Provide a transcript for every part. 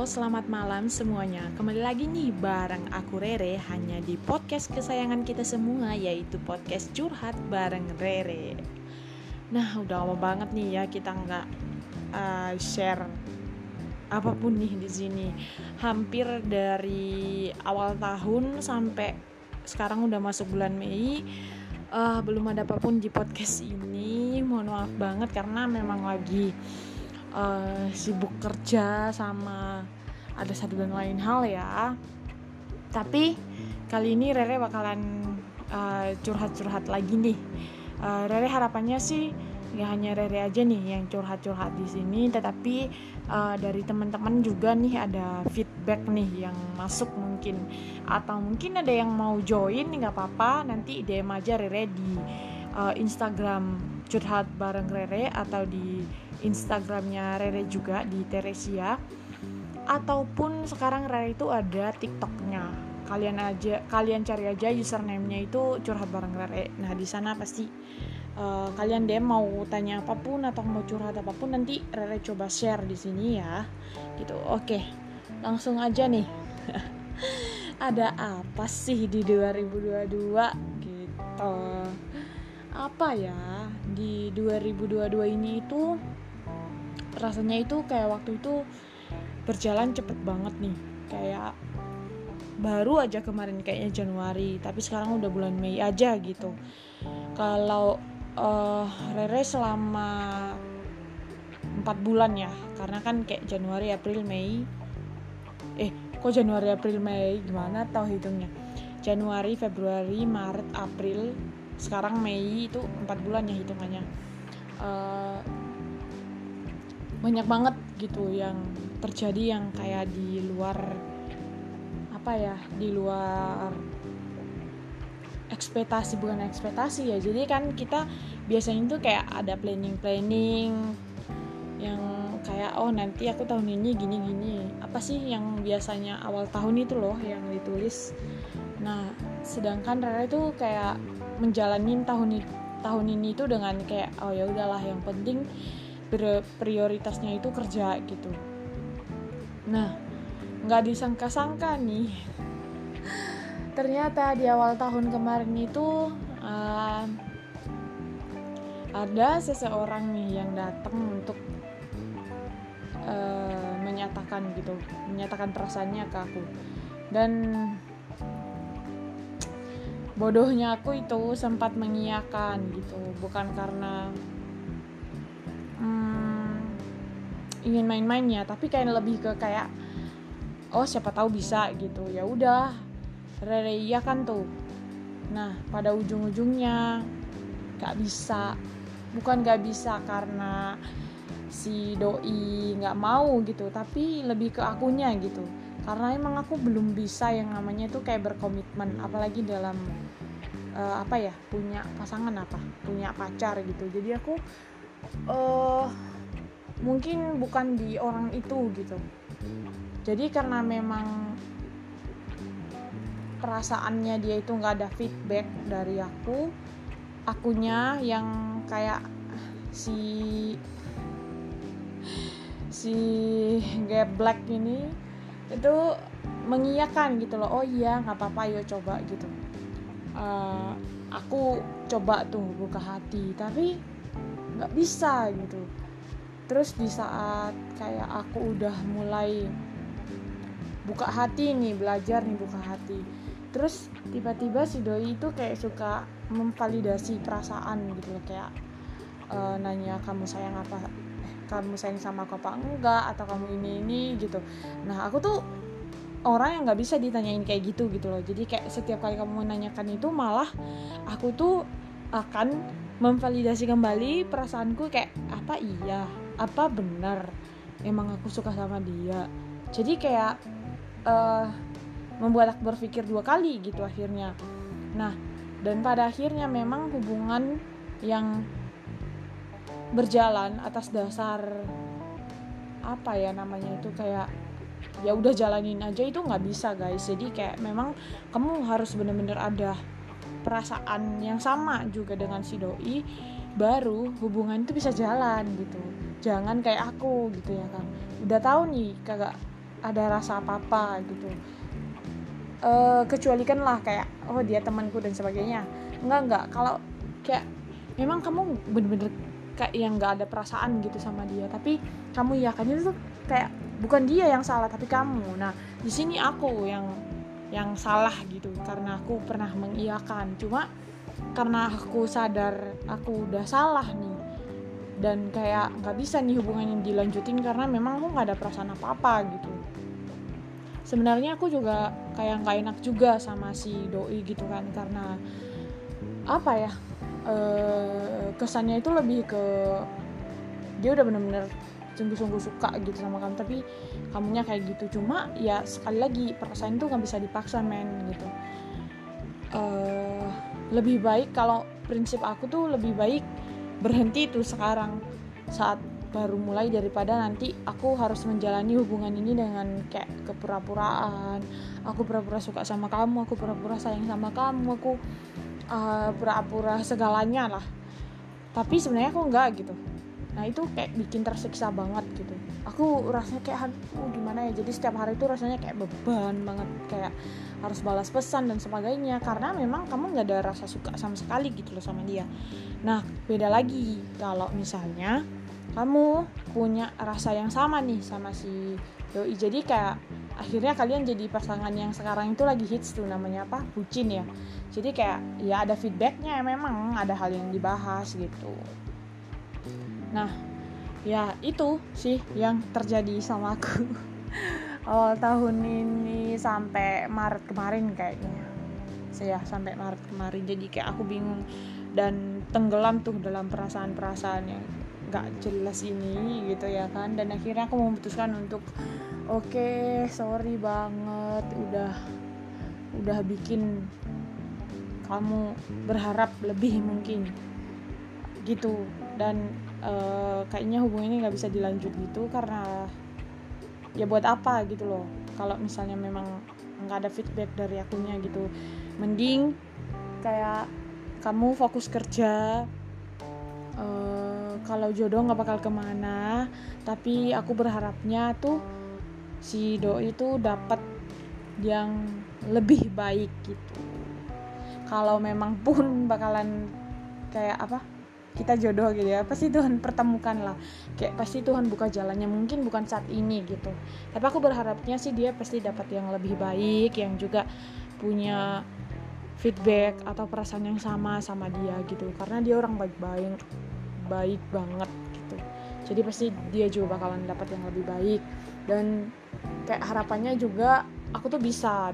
selamat malam semuanya. Kembali lagi nih bareng aku Rere, hanya di podcast kesayangan kita semua, yaitu podcast Curhat bareng Rere. Nah, udah lama banget nih ya kita nggak share apapun nih di sini. Hampir dari awal tahun sampai sekarang udah masuk bulan Mei, belum ada apapun di podcast ini. Mohon maaf banget karena memang lagi sibuk kerja sama ada satu dan lain hal ya. Tapi kali ini Rere bakalan curhat-curhat lagi nih. Rere harapannya sih nggak hanya Rere aja nih yang curhat-curhat di sini, tetapi dari teman-teman juga nih ada feedback nih yang masuk mungkin, atau mungkin ada yang mau join nggak apa-apa, nanti DM aja Rere di Instagram curhat bareng Rere atau di Instagramnya Rere juga di Teresia, ataupun sekarang Rere itu ada TikToknya. Kalian cari aja username-nya itu curhat bareng Rere. Nah di sana pasti kalian DM mau tanya apapun atau mau curhat apapun, nanti Rere coba share di sini ya. Gitu. Oke, langsung aja nih. Ada apa sih di 2022 gitu? Apa ya di 2022 ini itu rasanya itu kayak waktu itu berjalan cepet banget nih, kayak baru aja kemarin kayaknya Januari, tapi sekarang udah bulan Mei aja gitu. Kalau Rere selama 4 bulan ya, karena kan kayak Januari, April, Mei kok Januari, April, Mei gimana tau hitungnya, Januari, Februari, Maret, April, sekarang Mei, itu 4 bulan ya hitungannya. Banyak banget gitu yang terjadi yang kayak di luar bukan ekspektasi ya. Jadi kan kita biasanya tuh kayak ada planning yang kayak nanti aku tahun ini gini, apa sih yang biasanya awal tahun itu loh yang ditulis. Nah sedangkan Rara tuh kayak menjalanin tahun ini tuh dengan kayak ya udahlah, yang penting prioritasnya itu kerja gitu. Nah nggak disangka-sangka nih, ternyata di awal tahun kemarin itu ada seseorang nih yang datang untuk menyatakan perasaannya ke aku. Dan bodohnya aku itu sempat mengiyakan gitu, bukan karena ingin main-main ya, tapi kayak lebih ke kayak siapa tahu bisa gitu. Ya udah Rere iya kan tuh. Nah pada ujung-ujungnya bukan gak bisa karena si doi gak mau gitu, tapi lebih ke akunya gitu, karena emang aku belum bisa yang namanya tuh kayak berkomitmen, apalagi dalam punya pasangan, punya pacar gitu. Jadi aku mungkin bukan di orang itu gitu. Jadi karena memang perasaannya dia itu gak ada feedback dari akunya yang kayak si geblek ini itu mengiyakan gitu loh. Oh iya gak apa-apa, yuk coba gitu. Aku coba tuh buka hati, tapi gak bisa gitu. Terus di saat kayak aku udah mulai buka hati nih, belajar nih buka hati, terus tiba-tiba si doi itu kayak suka memvalidasi perasaan gitu loh, kayak nanya kamu sayang sama aku apa enggak, atau kamu ini gitu. Nah aku tuh orang yang nggak bisa ditanyain kayak gitu loh. Jadi kayak setiap kali kamu menanyakan itu, malah aku tuh akan memvalidasi kembali perasaanku, kayak apa benar emang aku suka sama dia. Jadi kayak membuat aku berpikir 2 kali gitu akhirnya. Nah dan pada akhirnya memang hubungan yang berjalan atas dasar kayak ya udah jalanin aja, itu nggak bisa guys. Jadi kayak memang kamu harus benar-benar ada perasaan yang sama juga dengan si doi, baru hubungan itu bisa jalan gitu. Jangan kayak aku gitu ya kan, udah tahu nih kagak ada rasa apa-apa gitu. Kecualikan lah kayak dia temanku dan sebagainya. Enggak, kalau kayak memang kamu bener-bener kayak yang nggak ada perasaan gitu sama dia, tapi kamu yakin itu tuh kayak bukan dia yang salah tapi kamu. Nah di sini aku yang salah gitu, karena aku pernah mengiyakan. Cuma karena aku sadar aku udah salah nih, dan kayak nggak bisa nih hubungan yang dilanjutin karena memang aku nggak ada perasaan apa-apa gitu. Sebenarnya aku juga kayak nggak enak juga sama si doi gitu kan, karena apa ya, kesannya itu lebih ke dia udah bener-bener sungguh-sungguh suka gitu sama kamu, tapi kamunya kayak gitu. Cuma ya sekali lagi perasaan itu nggak bisa dipaksa men gitu. Lebih baik, kalau prinsip aku tuh lebih baik berhenti tuh sekarang saat baru mulai, daripada nanti aku harus menjalani hubungan ini dengan kayak kepura-puraan. Aku pura-pura suka sama kamu, aku pura-pura sayang sama kamu, aku pura-pura segalanya lah, tapi sebenarnya aku enggak gitu. Nah itu kayak bikin tersiksa banget gitu. Aku rasanya kayak gimana ya, jadi setiap hari itu rasanya kayak beban banget, kayak harus balas pesan dan sebagainya, karena memang kamu nggak ada rasa suka sama sekali gitu loh sama dia. Nah beda lagi kalau misalnya kamu punya rasa yang sama nih sama si doi, jadi kayak akhirnya kalian jadi pasangan yang sekarang itu lagi hits tuh, namanya apa, bucin ya. Jadi kayak ya ada feedbacknya, memang ada hal yang dibahas gitu. Nah ya itu sih yang terjadi sama aku awal tahun ini sampai Maret kemarin kayaknya. Sampai Maret kemarin. Jadi kayak aku bingung dan tenggelam tuh dalam perasaan-perasaan yang gak jelas ini gitu ya kan. Dan akhirnya aku memutuskan untuk oke, sorry banget udah bikin kamu berharap lebih mungkin gitu. Dan kayaknya hubungan ini gak bisa dilanjut gitu, karena ya buat apa gitu loh kalau misalnya memang gak ada feedback dari akunya gitu. Mending kayak kamu fokus kerja. Kalau jodoh gak bakal kemana, tapi aku berharapnya tuh si doi itu dapat yang lebih baik gitu. Kalau memang pun bakalan kayak apa, kita jodoh gitu ya, pasti Tuhan pertemukan lah, kayak pasti Tuhan buka jalannya, mungkin bukan saat ini gitu, tapi aku berharapnya sih dia pasti dapat yang lebih baik, yang juga punya feedback atau perasaan yang sama dia gitu, karena dia orang baik banget gitu. Jadi pasti dia juga bakalan dapat yang lebih baik. Dan kayak harapannya juga aku tuh bisa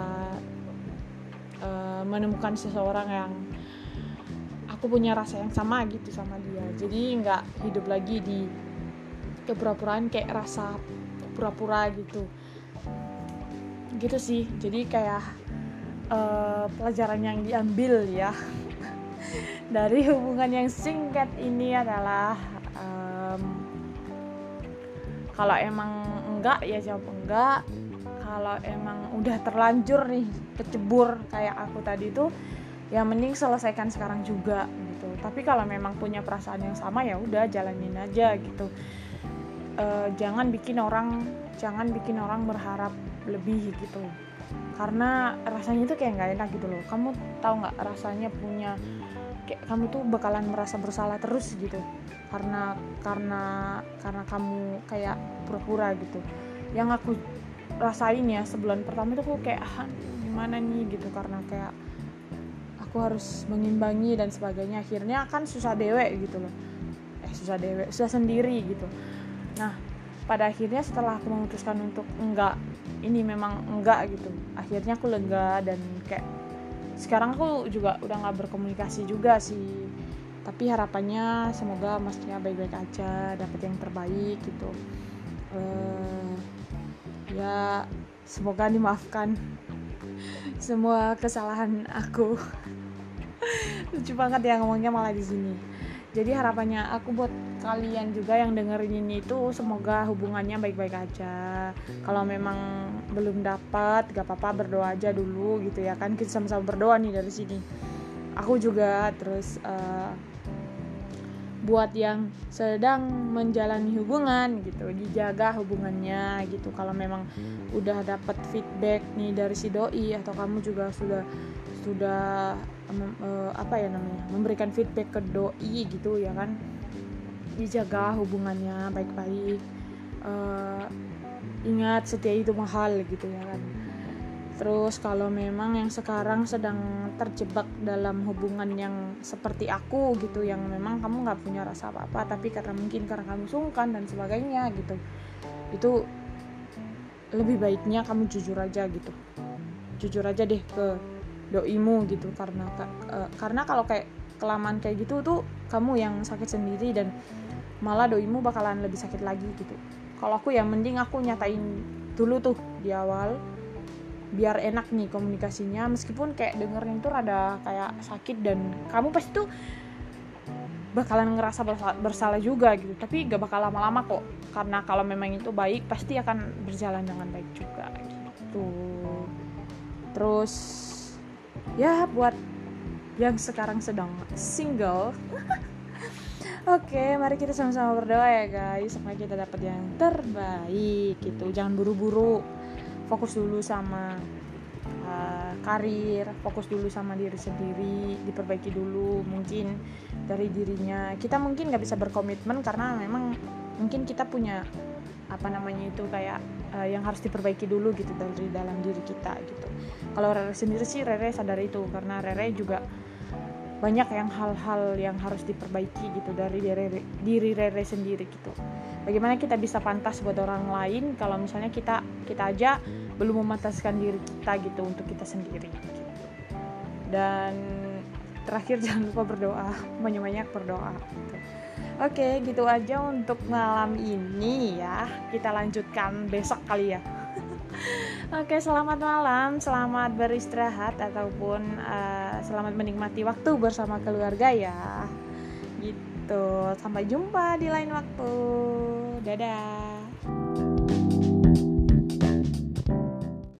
menemukan seseorang yang aku punya rasa yang sama gitu sama dia. Jadi nggak hidup lagi di kepura-puraan, kayak rasa pura-pura gitu sih. Jadi kayak pelajaran yang diambil ya dari hubungan yang singkat ini adalah kalau emang enggak ya jawab enggak. Kalau emang udah terlanjur nih kecebur kayak aku tadi tuh, ya mending selesaikan sekarang juga gitu. Tapi kalau memang punya perasaan yang sama, ya udah jalanin aja gitu. Jangan bikin orang berharap lebih gitu, karena rasanya itu kayak nggak enak gitu loh. Kamu tahu nggak rasanya punya kayak kamu tuh bakalan merasa bersalah terus gitu, karena kamu kayak pura-pura gitu. Yang aku rasain ya sebulan pertama itu aku kayak gimana nih gitu, karena kayak aku harus mengimbangi dan sebagainya. Akhirnya kan susah sendiri gitu. Nah pada akhirnya setelah aku memutuskan untuk enggak, ini memang enggak gitu, akhirnya aku lega. Dan kayak sekarang aku juga udah gak berkomunikasi juga sih, tapi harapannya semoga masnya baik-baik aja, dapat yang terbaik gitu. Ya semoga dimaafkan semua kesalahan aku. Lucu banget ya ngomongnya malah di sini. Jadi harapannya aku buat kalian juga yang dengerin ini tuh, semoga hubungannya baik-baik aja. Kalau memang belum dapat, gak apa-apa, berdoa aja dulu gitu ya kan. Kita sama-sama berdoa nih dari sini. Aku juga terus buat yang sedang menjalani hubungan gitu, dijaga hubungannya gitu. Kalau memang udah dapat feedback nih dari si doi, atau kamu juga sudah memberikan feedback ke doi gitu ya kan, dijaga hubungannya baik-baik. Ingat, setia itu mahal gitu ya kan. Terus kalau memang yang sekarang sedang terjebak dalam hubungan yang seperti aku gitu, yang memang kamu gak punya rasa apa-apa, tapi karena kamu sungkan dan sebagainya gitu, itu lebih baiknya kamu jujur aja deh ke doimu gitu. Karena kalau kayak kelamaan kayak gitu tuh kamu yang sakit sendiri, dan malah doimu bakalan lebih sakit lagi gitu. Kalau aku ya mending aku nyatain dulu tuh di awal, biar enak nih komunikasinya, meskipun kayak dengerin tuh rada kayak sakit dan kamu pasti tuh bakalan ngerasa bersalah juga gitu, tapi gak bakal lama-lama kok, karena kalau memang itu baik pasti akan berjalan dengan baik juga gitu. Terus ya buat yang sekarang sedang single oke, mari kita sama-sama berdoa ya guys, supaya kita dapat yang terbaik gitu. Jangan buru-buru, fokus dulu sama karir, fokus dulu sama diri sendiri, diperbaiki dulu mungkin dari dirinya. Kita mungkin nggak bisa berkomitmen karena memang mungkin kita punya kayak yang harus diperbaiki dulu gitu dari dalam diri kita gitu. Kalau Rere sendiri sih, Rere sadar itu, karena Rere juga banyak hal-hal yang harus diperbaiki gitu dari diri Rere sendiri gitu. Bagaimana kita bisa pantas buat orang lain kalau misalnya kita aja belum memantaskan diri kita gitu untuk kita sendiri gitu. Dan terakhir jangan lupa berdoa, banyak-banyak berdoa gitu. Oke, gitu aja untuk malam ini ya. Kita lanjutkan besok kali ya. Oke, selamat malam, selamat beristirahat ataupun selamat menikmati waktu bersama keluarga ya. Gitu. Sampai jumpa di lain waktu. Dadah.